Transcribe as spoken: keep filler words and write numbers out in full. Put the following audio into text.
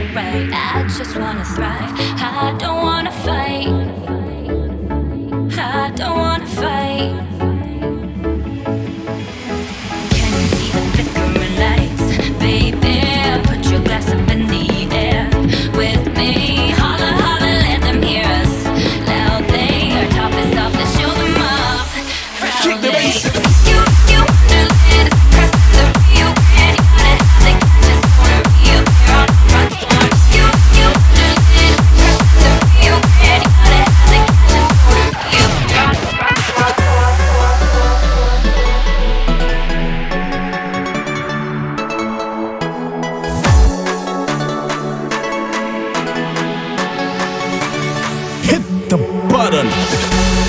right. I just wanna thrive. I don't wanna fight. I don't wanna fight. Can you see the flickering lights? Baby, put your glass up in the air with me. Holla, holla, let them hear us loudly. Our top is off, let's show them off proudly. You, you understand it's press the real man. You gotta have the cash, just wanna be up there on the front lawn. You, you understand it's press the real man. You gotta have the cash, just wanna be up there on the front lawn. Hit the button.